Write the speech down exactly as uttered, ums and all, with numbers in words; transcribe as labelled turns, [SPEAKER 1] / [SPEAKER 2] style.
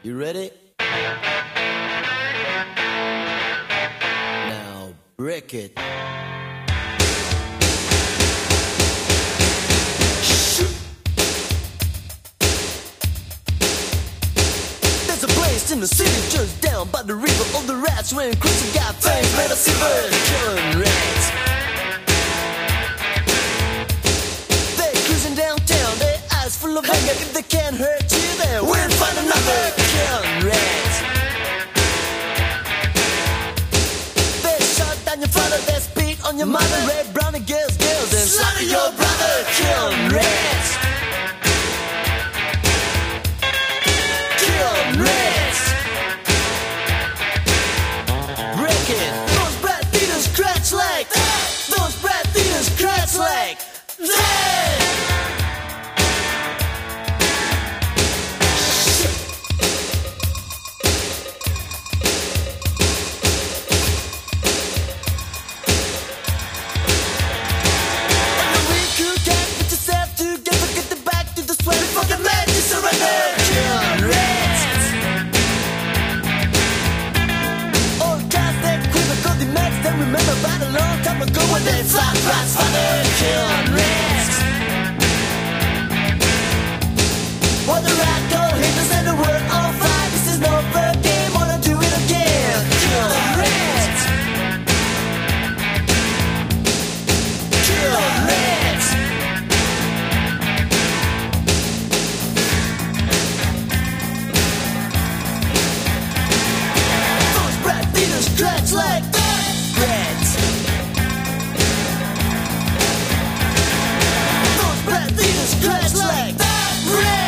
[SPEAKER 1] You ready? Now break it. There's a place in the city just down by the river. All the rats wearing crazy got fangs made of silver, killing rats. They're cruising downtown, their eyes full of anger. If they can't hurt you, then we'll find another killing rats. They shot down your father, they spit on your mother. Red, brown, and girls, girls, and slaughter your brother. Killing rats. Killing rats. Break it. Those brat beaters scratch like. Those brat beaters scratch like. That. Remember about a long time ago when they fought rats for their killing rats. What the rat go haters and the world on fire. This is no fair game, wanna do it again. Killing rats. Killing rats. Those brat beaters scratch like rats. Those brat beaters scratch like rats.